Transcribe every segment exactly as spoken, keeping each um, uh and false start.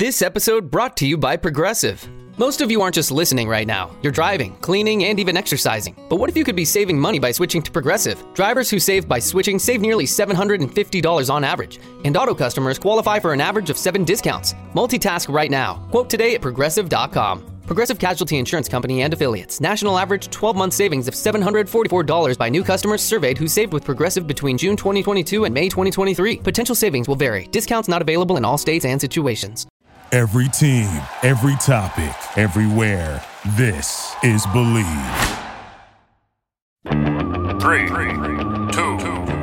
This episode brought to you by Progressive. Most of you aren't just listening right now. You're driving, cleaning, and even exercising. But what if you could be saving money by switching to Progressive? Drivers who save by switching save nearly seven hundred fifty dollars on average. And auto customers qualify for an average of seven discounts. Multitask right now. Quote today at progressive dot com. Progressive Casualty Insurance Company and Affiliates. National average twelve-month savings of seven hundred forty-four dollars by new customers surveyed who saved with Progressive between June twenty twenty-two and May twenty twenty-three. Potential savings will vary. Discounts not available in all states and situations. Every team, every topic, everywhere. This is Believe. Three, two,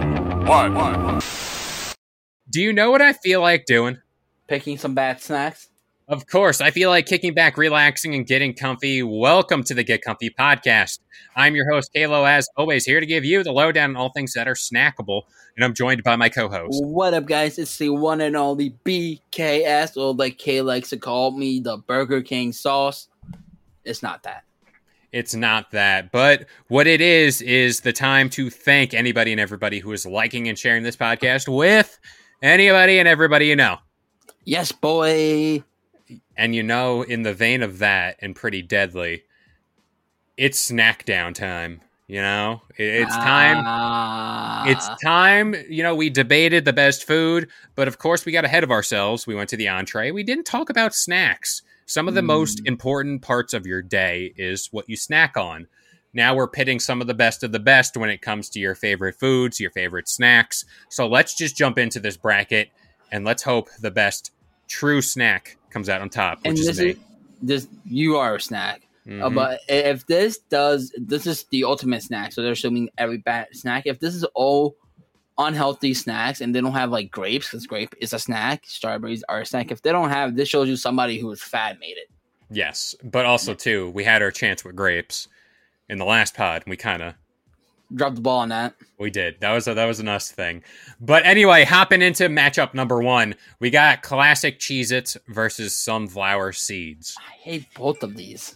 one. Do you know what I feel like doing? Picking some bad snacks? Of course, I feel like kicking back, relaxing, and getting comfy. Welcome to the Get Comfy podcast. I'm your host, Kalo, as always, here to give you the lowdown on all things that are snackable, and I'm joined by my co-host. What up, guys? It's the one and only B K S, or like Kay likes to call me, the Burger King sauce. It's not that. It's not that, but what it is, is the time to thank anybody and everybody who is liking and sharing this podcast with anybody and everybody you know. Yes, boy. And you know, in the vein of that, and pretty deadly, it's snack down time. You know, it's time. Ah. It's time. You know, we debated the best food, but of course we got ahead of ourselves. We went to the entree. We didn't talk about snacks. Some of the mm. most important parts of your day is what you snack on. Now we're pitting some of the best of the best when it comes to your favorite foods, your favorite snacks. So let's just jump into this bracket and let's hope the best true snack comes out on top, which and is this me. Is, this you are a snack, mm-hmm. uh, but if this does, this is the ultimate snack. So they're assuming every bad snack. If this is all unhealthy snacks and they don't have like grapes, because grape is a snack, strawberries are a snack. If they don't have, this shows you somebody who was fat made it. Yes, but also too, we had our chance with grapes in the last pod. We kind of dropped the ball on that. We did. That was a, that was an us thing. But anyway, hopping into matchup number one, we got classic Cheez-Its versus sunflower seeds. I hate both of these.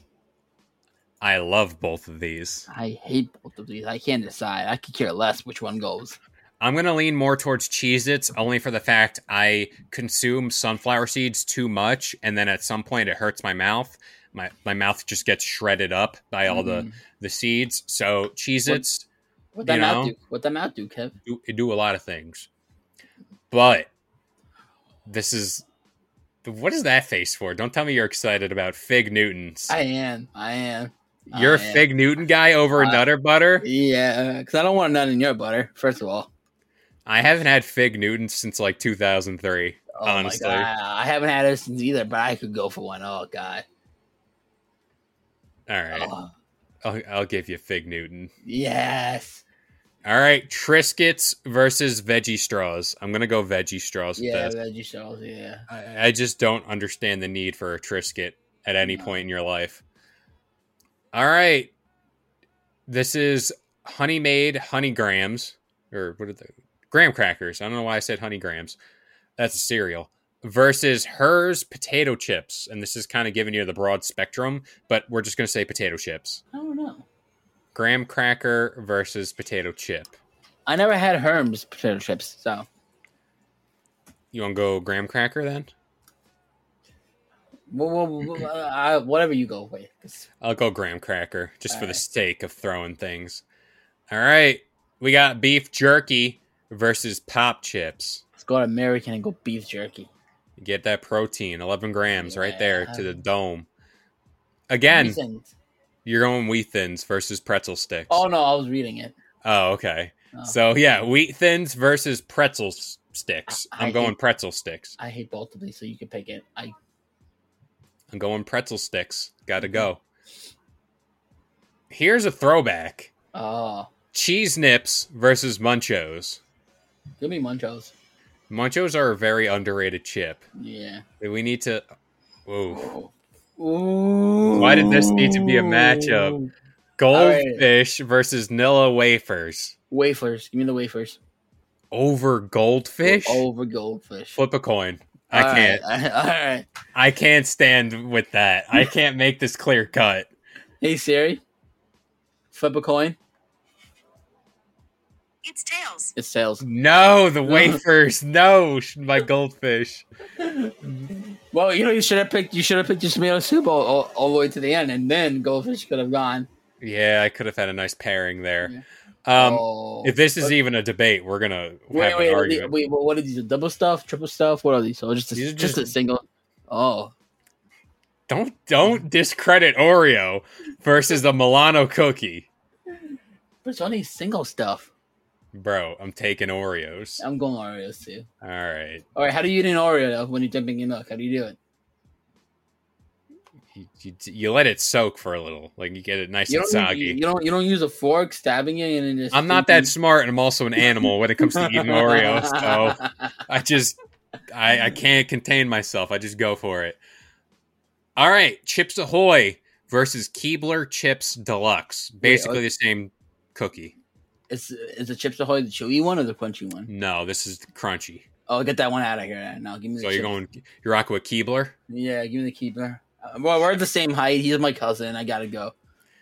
I love both of these. I hate both of these. I can't decide. I could care less which one goes. I'm going to lean more towards Cheez-Its only for the fact I consume sunflower seeds too much, and then at some point it hurts my mouth. My my mouth just gets shredded up by all mm. the, the seeds. So Cheez-Its... What that mouth do? What that mouth do, Kev? Do, it do a lot of things. But this is... What is that face for? Don't tell me you're excited about Fig Newtons. I am. I am. You're I a am. Fig Newton guy over uh, Nutter Butter? Yeah, because I don't want none in your butter, first of all. I haven't had Fig Newtons since like two thousand three, oh honestly. My God. I haven't had it since either, but I could go for one. Oh, God. All right. Oh. I'll, I'll give you Fig Newton. Yes. All right, Triscuits versus Veggie Straws. I'm going to go Veggie Straws with yeah, this. Yeah, Veggie Straws, yeah. I, I just don't understand the need for a Triscuit at any no. point in your life. All right. This is Honey Made Honey Grams, or what are they? Graham Crackers. I don't know why I said Honey Grams. That's a cereal. Versus Hers Potato Chips. And this is kind of giving you the broad spectrum, but we're just going to say potato chips. I don't know. Graham cracker versus potato chip. I never had Herm's potato chips, so. You want to go graham cracker then? Well, well, well, uh, I, whatever you go with. I'll go graham cracker, just All for right. the sake of throwing things. All right. We got beef jerky versus pop chips. Let's go to American and go beef jerky. You get that protein, eleven grams yeah. right there to the dome. Again. Reasons. You're going Wheat Thins versus pretzel sticks. Oh, no, I was reading it. Oh, okay. Oh. So, yeah, Wheat Thins versus pretzel sticks. I, I I'm going hate, pretzel sticks. I hate both of these, so you can pick it. I, I'm going pretzel sticks. Gotta go. Here's a throwback. Oh. Cheese Nips versus Munchos. Give me Munchos. Munchos are a very underrated chip. Yeah. We need to... Whoa. Ooh. Why did this need to be a matchup? Goldfish right. versus Nilla wafers. Wafers. Give me the wafers. Over goldfish? Over goldfish. Flip a coin. I All can't. Right. All right. I can't stand with that. I can't make this clear cut. Hey, Siri. Flip a coin. It's tails. It's tails. No, the wafers. No, my goldfish. Well, you know, you should have picked. You should have picked your tomato soup all, all, all the way to the end, and then goldfish could have gone. Yeah, I could have had a nice pairing there. Yeah. Um, Oh. if this is But- even a debate, we're gonna Wait, have wait, an wait, argument. wait, what are these? Double stuff, triple stuff? What are these? So just a, These are just, just- a single. Oh, Don't don't discredit Oreo versus the Milano cookie, but it's only single stuff. bro. I'm taking Oreos. I'm going Oreos too. All right, All right, how do you eat an Oreo though, when you're dipping in milk? How do you do it? you, you, you let it soak for a little, like you get it nice You and don't. soggy. You, you don't. You don't use a fork stabbing it and then just. I'm not that smart, and I'm also an animal when it comes to eating Oreos. So I just, I, I can't contain myself. I just go for it. All right, Chips Ahoy versus Keebler Chips Deluxe. Basically okay. the same cookie. Is is the Chips Ahoy the chewy one or the crunchy one? No, this is crunchy. Oh, get that one out of here. Now give me the. So you're chips. going, you're rocking with Keebler. Yeah, give me the keeper. Uh, well, we're the same height. He's my cousin. I gotta go.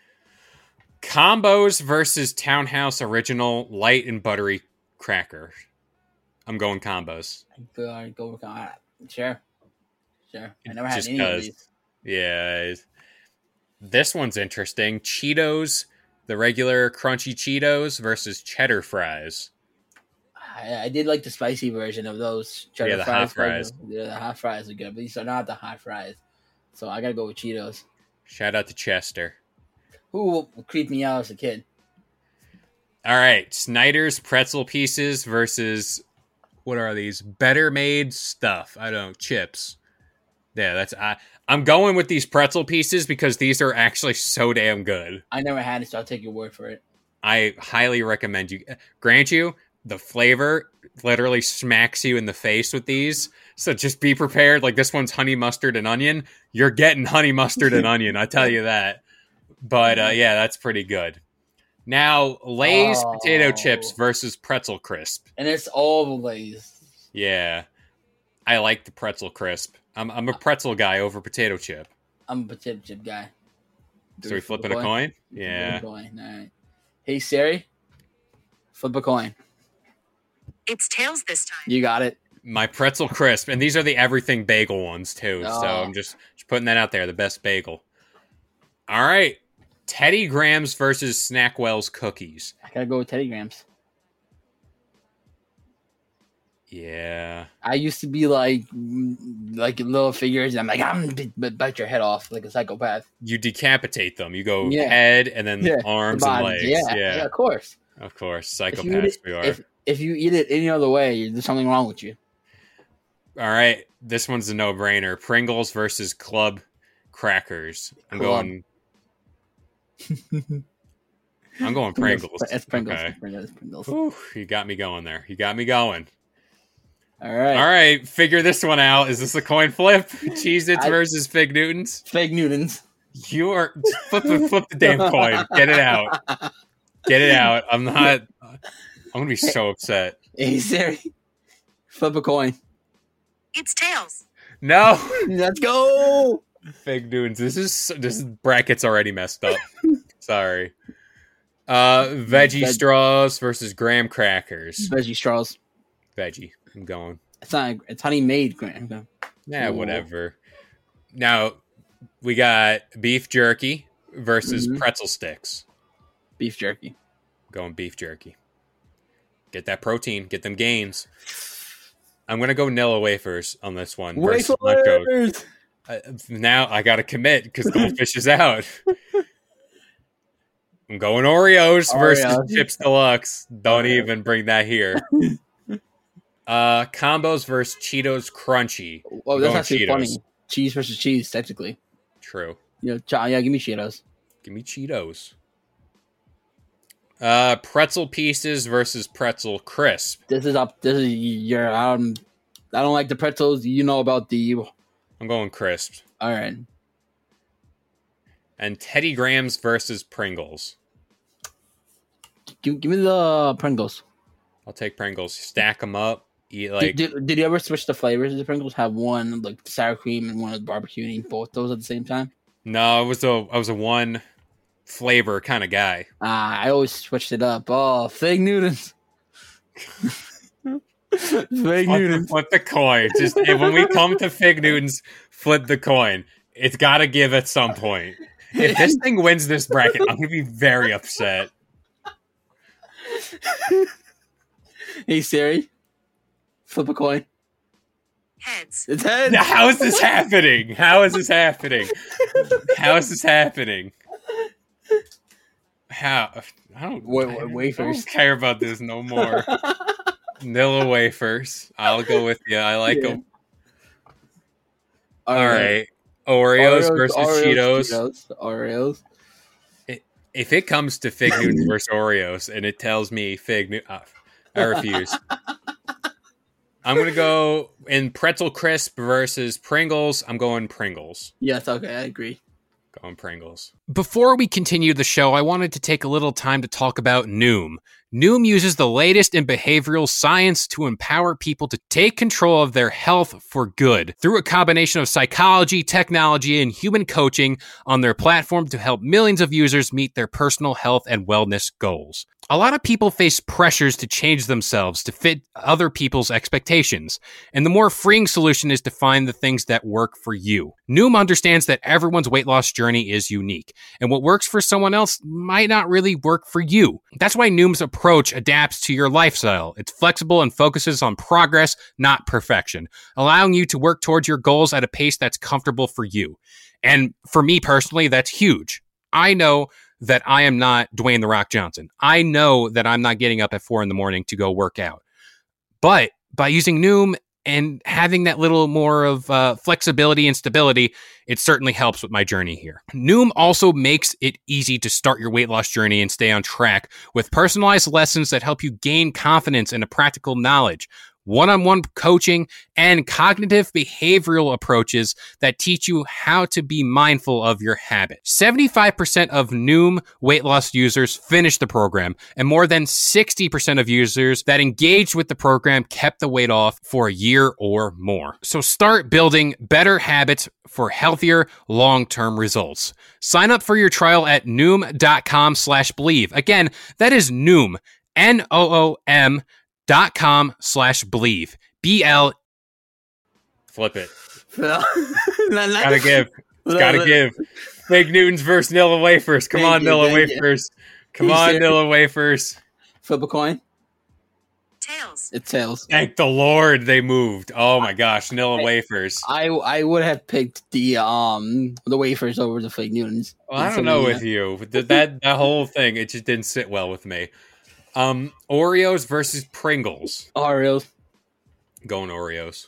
Combos versus Townhouse Original Light and Buttery Cracker. I'm going combos. Go, go, go. Uh, sure, sure. I never had Just any of 'cause. these. Yeah. This one's interesting. Cheetos, the regular crunchy Cheetos versus cheddar fries. I, I did like the spicy version of those cheddar Yeah, the hot fries. Yeah, the hot fries are good, but these are not the hot fries. So I gotta go with Cheetos. Shout out to Chester. Who creeped me out as a kid? All right. Snyder's pretzel pieces versus, what are these? Better made stuff. I don't know. Chips. Yeah, that's, I, I'm going with these pretzel pieces because these are actually so damn good. I never had it, so I'll take your word for it. I highly recommend you. Grant you, the flavor literally smacks you in the face with these. So just be prepared. Like this one's honey mustard and onion. You're getting honey mustard and onion. I tell you that. But uh, yeah, that's pretty good. Now, Lay's Oh. potato chips versus pretzel crisp. And it's all Lay's. Yeah, I like the pretzel crisp. I'm I'm a pretzel guy over potato chip. I'm a potato chip guy. So we flipping a coin? Yeah. Flipping a coin. All right. Hey Siri, flip a coin. It's tails this time. You got it. My pretzel crisp, and these are the everything bagel ones too. So Oh. I'm just, just putting that out there. The best bagel. All right, Teddy Grahams versus Snackwell's cookies. I gotta go with Teddy Grahams. Yeah, I used to be like, mm, like little figures. And I'm like, I'm gonna b- bite your head off like a psychopath. you decapitate them. You go Yeah. head and then Yeah, arms the and body. legs. Yeah, Yeah, yeah, of course. of course, If you, eat psychopaths it, we are. if, if you eat it any other way, there's something wrong with you. All right, this one's a no-brainer. Pringles versus Club Crackers. I'm Club. going. I'm going Pringles. It's Pringles. Okay. It's Pringles. It's Pringles. Whew, you got me going there. You got me going. All right. All right, figure this one out. Is this a coin flip? Cheez-Its I- versus Fig Newtons? Fake Newtons. You are flip the flip the damn coin. Get it out. Get it out. I'm not. I'm gonna be so upset. Hey Siri, flip a coin. It's tails. No, Let's go. Fig Newtons. This is this bracket's already messed up. Sorry. Uh, veggie Veg- straws versus graham crackers. Veggie straws. Veggie. I'm going. It's not. It's honey made. Graham. Yeah, Ooh. whatever. Now we got beef jerky versus Mhm. pretzel sticks. Beef jerky. Going beef jerky. Get that protein. Get them gains. I'm gonna go Nilla wafers on this one. versus Munchos. Wafers. Uh, now I gotta commit because Goldfish is out. I'm going Oreos, versus Oreos. Chips Deluxe. Don't Oreos. even bring that here. uh, combos versus Cheetos Crunchy. Oh, that's Going actually Cheetos. funny. Cheese versus cheese, technically. True. Yeah, ch- yeah. Give me Cheetos. Give me Cheetos. Uh, pretzel pieces versus pretzel crisp. This is up. This is your. Um, I don't like the pretzels. You know about the. I'm going crisp. All right. And Teddy Grahams versus Pringles. Give, give me the Pringles. I'll take Pringles. Stack them up. Eat like did, did, did you ever switch the flavors? Did the Pringles have one like sour cream and one with barbecue and eat both those at the same time? no. I was a I was a one flavor kind of guy. Ah, I always switched it up. Oh, fig Newtons. Fig Flip, Newtons. flip the coin. Just and when we come to Fig Newtons, flip the coin. It's got to give at some point. If this thing wins this bracket, I'm gonna be very upset. Hey Siri, flip a coin. Heads. It's heads. How is this happening? How is this happening? How is this happening? How? I don't, Wa- wa- I don't- wafers. I don't care about this no more. Nilla wafers. I'll go with you. I like Yeah. them. All right. Oreos, versus Cheetos. Cheetos. Oreos. If it comes to Fig Newtons versus Oreos and it tells me Fig Newtons, uh, I refuse. I'm going to go in Pretzel Crisp versus Pringles. I'm going Pringles. Yes, okay, I agree. Going Pringles. Before we continue the show, I wanted to take a little time to talk about Noom. Noom uses the latest in behavioral science to empower people to take control of their health for good through a combination of psychology, technology, and human coaching on their platform to help millions of users meet their personal health and wellness goals. A lot of people face pressures to change themselves to fit other people's expectations, and the more freeing solution is to find the things that work for you. Noom understands that everyone's weight loss journey is unique, and what works for someone else might not really work for you. That's why Noom's approach adapts to your lifestyle. It's flexible and focuses on progress, not perfection, allowing you to work towards your goals at a pace that's comfortable for you. And for me personally, that's huge. I know that I am not Dwayne The Rock Johnson. I know that I'm not getting up at four in the morning to go work out. But by using Noom and having that little more of uh, flexibility and stability, it certainly helps with my journey here. Noom also makes it easy to start your weight loss journey and stay on track with personalized lessons that help you gain confidence and a practical knowledge, one-on-one coaching, and cognitive behavioral approaches that teach you how to be mindful of your habits. seventy-five percent of Noom weight loss users finished the program, and more than sixty percent of users that engaged with the program kept the weight off for a year or more. So start building better habits for healthier long-term results. Sign up for your trial at noom.com slash believe. Again, that is Noom, N O O M dot com slash believe. B L. Flip it. Not- not- Gotta give. It's gotta give. Fig Newtons versus Nilla wafers. Come Thank on, you, Nilla thank you. wafers. Come You on, serious? Nilla wafers. Flip a coin. Tails. It's tails. Thank the Lord they moved. Oh my gosh, Nilla I- wafers. I I would have picked the um the wafers over the Fig Newtons. Well, I don't know with you. That, that that whole thing, it just didn't sit well with me. Um, Oreos versus Pringles. Oreos. Going Oreos.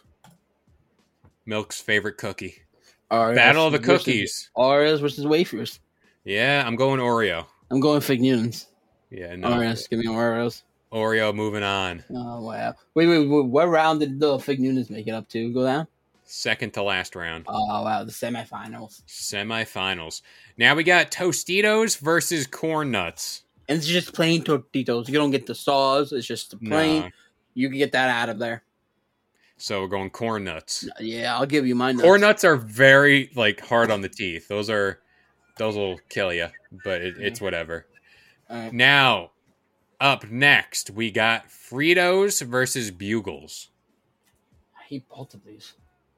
Milk's favorite cookie. Oreos Battle of the versus- cookies. Oreos versus wafers. Yeah, I'm going Oreo. I'm going Fig Newtons. Yeah, no. Oreos. Give me Oreos. Oreo moving on. Oh wow. Wait, wait, wait. What round did the Fig Newtons make it up to? Go down. Second to last round. Oh wow, the semifinals. Semifinals. Now we got Tostitos versus Corn Nuts. And it's just plain Tostitos. You don't get the sauce. It's just the plain. No. You can get that out of there. So we're going Corn Nuts. Yeah, I'll give you mine. Corn Nuts are very like hard on the teeth. Those are those will kill you, but it, it's whatever. Alright. Now, up next, we got Fritos versus Bugles. I hate both of these.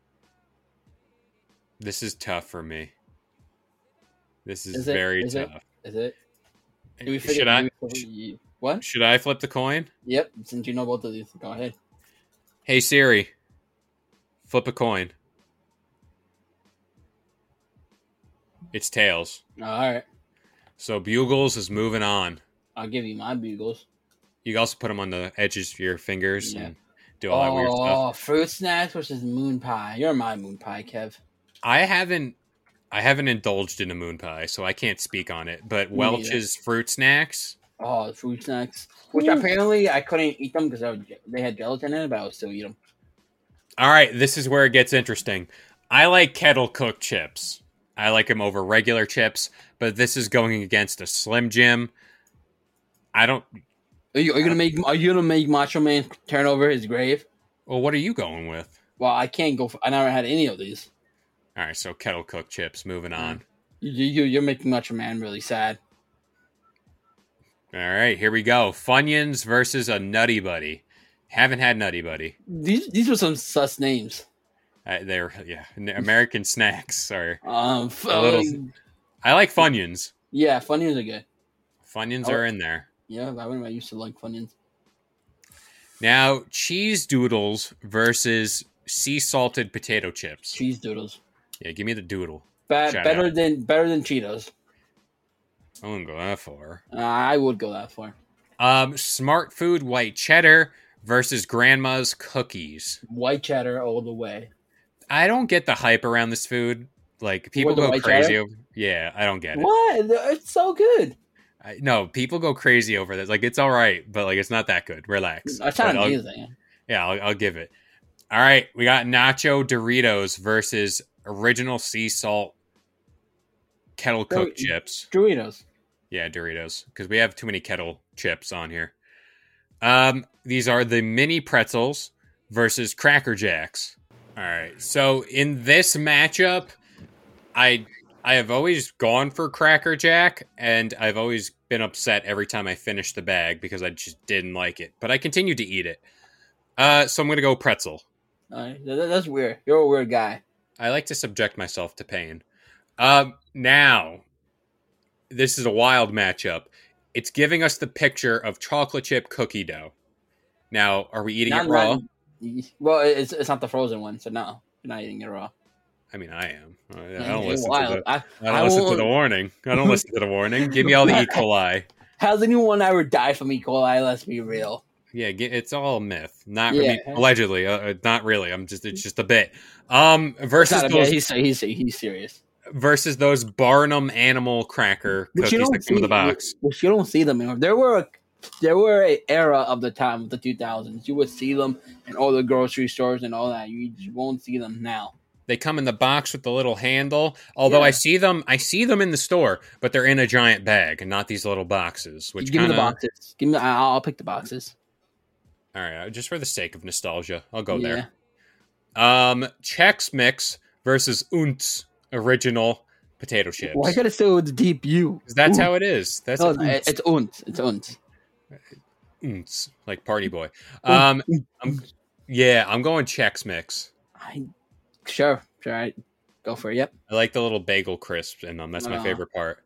This is tough for me. This is, Is it? very Is it? tough. Is it? Do we figure- Should I do we figure- What? should I flip the coin? Yep. Since you know both of these, go ahead. Hey Siri, flip a coin. It's tails. All right. So Bugles is moving on. I'll give you my bugles. You can also put them on the edges of your fingers Yeah. and do all that weird stuff. Oh, fruit snacks versus moon pie. You're my moon pie, Kev. I haven't I haven't indulged in a moon pie, so I can't speak on it. But Me Welch's fruit snacks, Oh, fruit snacks. Which apparently I couldn't eat them because they had gelatin in it, but I would still eat them. all right, this is where it gets interesting. I like kettle cooked chips. I like them over regular chips, but this is going against a Slim Jim. I don't. Are you, are you gonna make? Are you gonna make Macho Man turn over his grave? Well, what are you going with? Well, I can't go. For, I never had any of these. All right, so kettle cooked chips. Moving on. You, you, you're making Macho Man really sad. All right, here we go. Funyuns versus a Nutty Buddy. Haven't had Nutty Buddy. These these were some sus names. Uh, they're yeah, American snacks are Um, f- a little. I like Funyuns. yeah, Funyuns are good. Funyuns Oh. are in there. Yeah, I remember I used to like Funyuns. Now, cheese doodles versus sea salted potato chips. Cheese doodles. Yeah, give me the doodle. Ba- Shout better out. than better than Cheetos. I wouldn't go that far. Uh, I would go that far. Um, Smart Food white cheddar versus Grandma's cookies. White cheddar all the way. I don't get the hype around this food. Like people the go white crazy. cheddar? Over, yeah, I don't get it. What? It's so good. I, no, people go crazy over this. Like it's all right, but like it's not that good. Relax. It's not But I'll- amazing. Yeah, I'll, I'll give it. All right, we got Nacho Doritos versus original sea salt kettle cooked Dor- chips. Doritos. Yeah, Doritos, because we have too many kettle chips on here. Um, these are the mini pretzels versus Cracker Jacks. All right, so in this matchup, I I have always gone for Cracker Jack, and I've always been upset every time I finish the bag because I just didn't like it. But I continued to eat it. Uh, so I'm gonna go pretzel. All right, that- that's weird. You're a weird guy. I like to subject myself to pain. Um, now, this is a wild matchup. It's giving us the picture of chocolate chip cookie dough. Now, are we eating Not- it raw? not- well, it's it's not the frozen one, so no, you're not eating it raw. I mean, I am. I I Yeah, don't it's listen wild. to the. I, I don't I listen to won't- the warning. I don't listen to the warning. Give me all the E. coli. Has anyone ever died from E. coli? Let's be real. Yeah, ge- it's all a myth. Not Yeah. I mean, allegedly. Uh, uh, not really. I'm just. It's just a bit. Um, It's versus not a those bit. He's, he's he's serious. versus those Barnum animal cracker But you cookies don't that come in the see- box. But you don't see them anymore. There were a, there were a era of the time of the two thousands. You would see them in all the grocery stores and all that. You, you won't see them now. They come in the box with the little handle. Although Yeah. I see them, I see them in the store, but they're in a giant bag and not these little boxes. Which Give me kinda, the boxes. Give me. I'll, I'll pick the boxes. All right, just for the sake of nostalgia, I'll go Yeah. there. Um, Chex Mix versus Unts original potato chips. Why gotta say with the deep U? 'Cause that's Ooh. how it is. That's No, a Unts. it's unt. It's unt. Unts, like Party Boy. Um, I'm, yeah, I'm going Chex Mix. I sure, sure. I go for it. Yep. I like the little bagel crisps in them. That's my Uh. favorite part.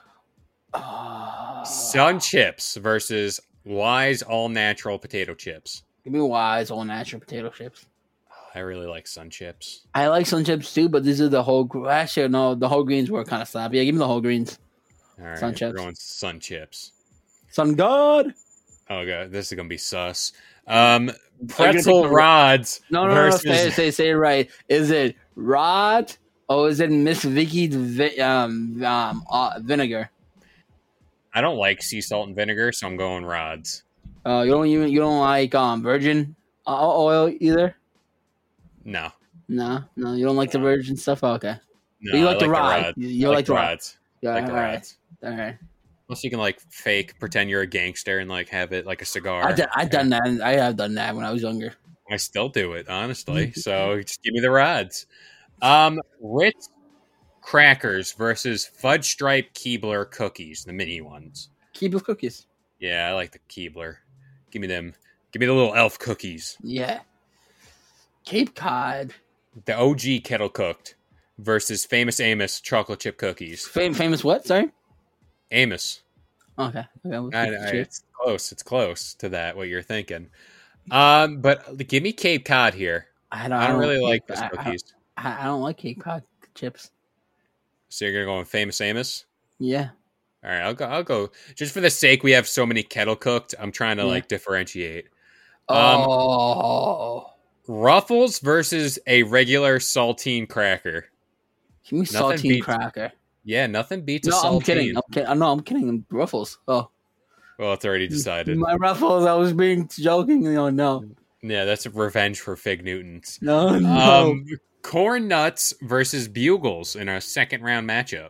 Uh, Sun Chips versus Wise All Natural Potato Chips. Give me Wise all natural potato chips. I really like Sun Chips. I like Sun chips too, but these are the whole. gr- Actually, no, the whole greens were kind of sloppy. Yeah, give me the whole greens. All right, Sun we're Chips. going Sun Chips. Sun God. Oh god, this is gonna be sus. Um, gonna pretzel pick the- rods No, no, no. versus Say, say, say it right. Is it Rod or is it Miss Vicky's vi- um, um, uh, vinegar? I don't like sea salt and vinegar, so I'm going rods. Uh, you don't even you don't like um virgin uh, oil either. No, No, no, you don't like the virgin stuff. Oh, okay. no, But you like I the rod. rods. You- you I like the rod. rods. Yeah, I like the all right, rods. all right. Plus, you can like fake pretend you're a gangster and like have it like a cigar. I done, I done that. I have done that when I was younger. I still do it, honestly. So just give me the rods. Um, Ritz crackers versus fudge stripe Keebler cookies, the mini ones. Keep your cookies. Yeah, I like the Keebler. Give me them. Give me the little elf cookies. Yeah. Cape Cod. The O G kettle cooked versus Famous Amos chocolate chip cookies. Fam- famous what? Sorry. Amos. Okay. okay we'll I, keep I, it. it's close. It's close to that. What you're thinking. Um, but give me Cape Cod here. I don't, I don't really Cape- like those I- I- cookies. I, I don't like Cape Cod chips. So you're gonna go with Famous Amos. Yeah. All right, I'll go. I'll go. Just for the sake we have so many kettle cooked, I'm trying to Yeah. like differentiate. Um, Oh. Ruffles versus a regular saltine cracker. Give me nothing saltine beats- cracker. Yeah, nothing beats No, a saltine. I'm kidding. I'm kidding. No, I'm kidding. Ruffles. Oh. Well, it's already decided. My Ruffles. I was being joking. No, no. Yeah, that's revenge for Fig Newtons. No, no. Um, corn nuts versus bugles in our second round matchup.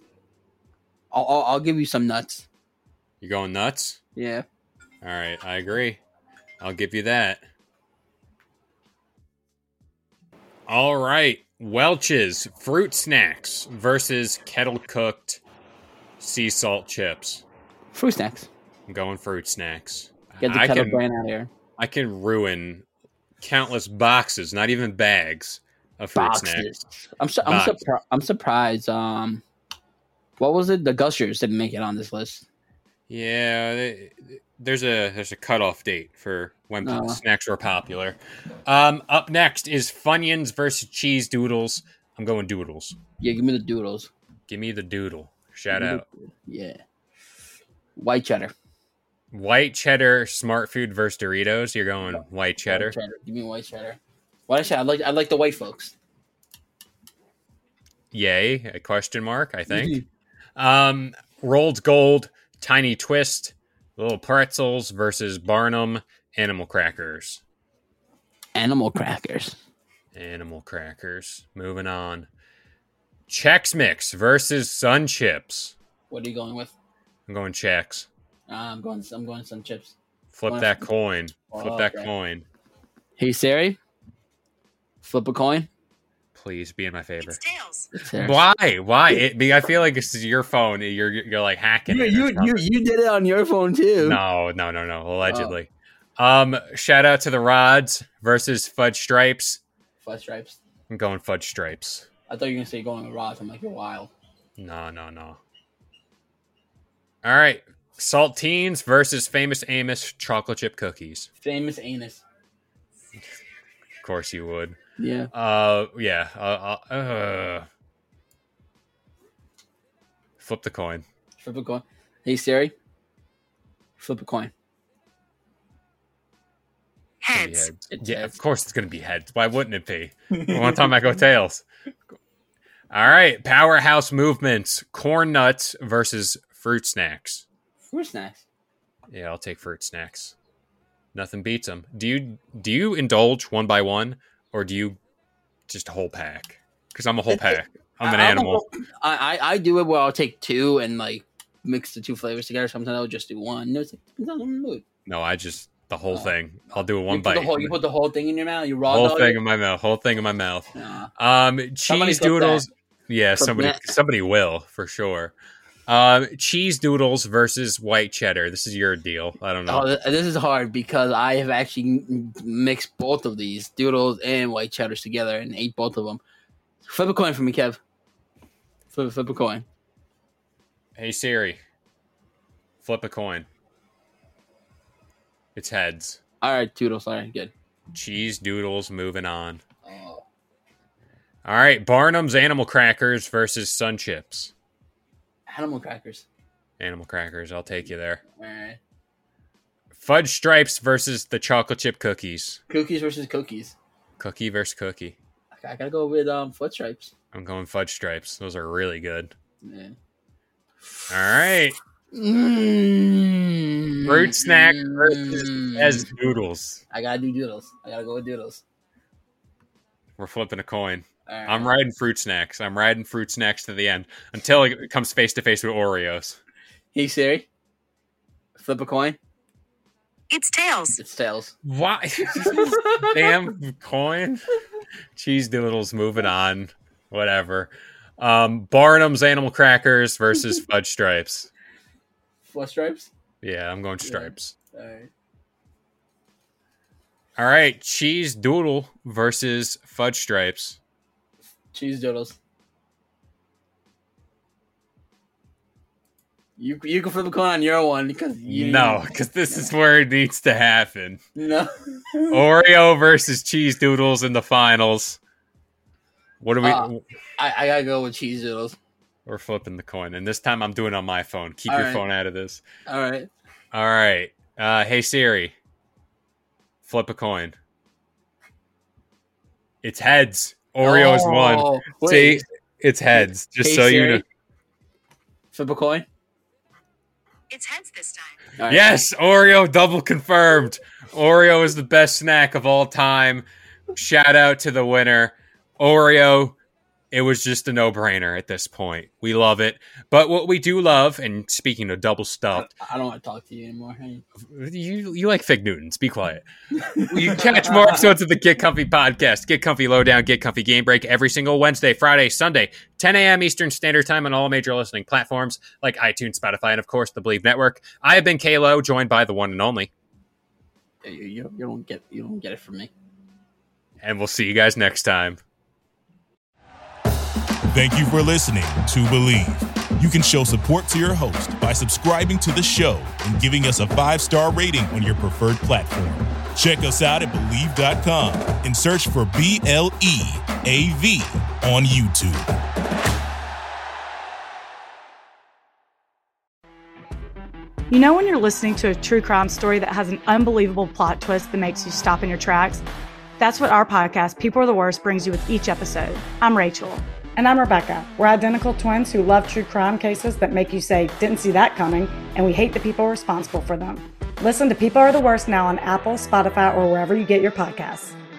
I'll, I'll, I'll give you some nuts. You going nuts? Yeah. All right, I agree. I'll give you that. All right, Welch's fruit snacks versus kettle cooked sea salt chips. Fruit snacks. I'm going fruit snacks. Get the I kettle can, brand out of here. I can ruin countless boxes, not even bags of fruit Boxes. snacks. I'm su- I'm, Box. surpri- I'm surprised. Um, what was it? The Gushers didn't make it on this list. Yeah, they, there's a there's a cutoff date for when Oh. snacks were popular. Um, up next is Funyuns versus Cheese Doodles. I'm going Doodles. Yeah, give me the doodles. Give me the doodle. Shout Give me out. the- yeah. White cheddar. White cheddar, Smart Food versus Doritos. You're going white cheddar. White cheddar. Give me white cheddar. White cheddar. I like I like the white folks. Yay, a question mark, I think. um, Rolled Gold, Tiny Twist, Little Pretzels versus Barnum, Animal Crackers. Animal crackers. Animal Crackers. Moving on. Chex Mix versus Sun Chips. What are you going with? I'm going Chex. Uh, I'm going. I'm going some chips. Flip Going that for- coin. Flip Oh, that okay. coin. Hey Siri. Flip a coin. Please be in my favor. It's tails. It's there. Why? Why? It, be- I feel like this is your phone. You're you're like hacking You, it. or you, you, something. you did it on your phone too. No, no, no, no. Allegedly. Um, shout out to the Rods versus Fudge Stripes. Fudge stripes. I'm going Fudge Stripes. I thought you were gonna say you're going with rods. I'm like, you're wild. No, no, no. All right. Saltines versus Famous Amos chocolate chip cookies. Famous anus. Of course you would. Yeah. Uh, yeah. Uh, uh, uh. Flip the coin. Flip a coin. Hey Siri. Flip a coin. It's gonna be Heads. heads. It's yeah, heads. of course it's going to be heads. Why wouldn't it be? One time I go tails. All right. Powerhouse Movements. Corn Nuts versus Fruit Snacks. Fruit snacks. Yeah, I'll take fruit snacks. Nothing beats them. Do you do you indulge one by one, or do you just a whole pack? Because I'm a whole pack. I'm an I- animal. I, I I do it where I'll take two and like mix the two flavors together. Sometimes I'll just do one. No, it's like, depends on the mood. No, I just the whole Oh. thing. I'll do it one you put bite. The whole, you put the whole thing in your mouth. You raw whole dog thing it? in my mouth. Whole thing in my mouth. Nah. Um, Somebody cheese flip doodles. Yeah, Flip somebody that. somebody will for sure. Um, cheese doodles versus white cheddar. This is your deal. I don't know. Oh, th- this is hard because I have actually m- mixed both of these doodles and white cheddars together and ate both of them. Flip a coin for me, Kev. Flip, flip a coin. Hey Siri, flip a coin. It's heads. All right, doodles. All right, good. Cheese doodles. Moving on. Oh. All right, Barnum's Animal Crackers versus Sun Chips. Animal crackers. Animal Crackers. I'll take you there. All right. Fudge Stripes versus the chocolate chip cookies. Cookies versus cookies. Cookie versus cookie. I gotta go with um foot stripes. I'm going Fudge Stripes. Those are really good. Yeah. All right. Mm. Fruit snack versus Mm. as doodles. I gotta do doodles. I gotta go with doodles. We're flipping a coin. All right. I'm riding fruit snacks. I'm riding fruit snacks to the end until it comes face to face with Oreos. Hey Siri. Flip a coin. It's tails. It's tails. Why? Damn coin. Cheese doodles. Moving on. Whatever. Um, Barnum's Animal Crackers versus Fudge Stripes. Foot stripes. Yeah, I'm going stripes. All right. All right, cheese doodle versus Fudge Stripes. Cheese doodles. You you can flip a coin on your one because you No, because this is where it needs to happen. no. Oreo versus cheese doodles in the finals. What are we? Uh, I, I gotta go with cheese doodles. We're flipping the coin, and this time I'm doing it on my phone. Keep All your right. phone out of this. All right. All right. Uh, hey Siri, flip a coin. It's heads. Oreo is one. Oh, See, wait. it's heads. Just Hey, so you Siri, know. Flip a coin. It's heads this time. All right. Yes, Oreo double confirmed. Oreo is the best snack of all time. Shout out to the winner. Oreo It was just a no-brainer at this point. We love it. But what we do love, and speaking of double stuffed, I don't want to talk to you anymore. Hey. You you like Fig Newtons. Be quiet. You can catch more episodes of the Get Comfy podcast, Get Comfy Lowdown, Get Comfy Game Break every single Wednesday, Friday, Sunday, ten a.m. Eastern Standard Time on all major listening platforms like iTunes, Spotify, and of course the Believe Network. I have been Kalo, joined by the one and only. You, you, you don't get you don't get it from me. And we'll see you guys next time. Thank you for listening to Believe. You can show support to your host by subscribing to the show and giving us a five-star rating on your preferred platform. Check us out at Believe dot com and search for B L E A V on YouTube. You know when you're listening to a true crime story that has an unbelievable plot twist that makes you stop in your tracks? That's what our podcast, People Are the Worst, brings you with each episode. I'm Rachel. And I'm Rebecca. We're identical twins who love true crime cases that make you say, didn't see that coming, and we hate the people responsible for them. Listen to People Are the Worst now on Apple, Spotify, or wherever you get your podcasts.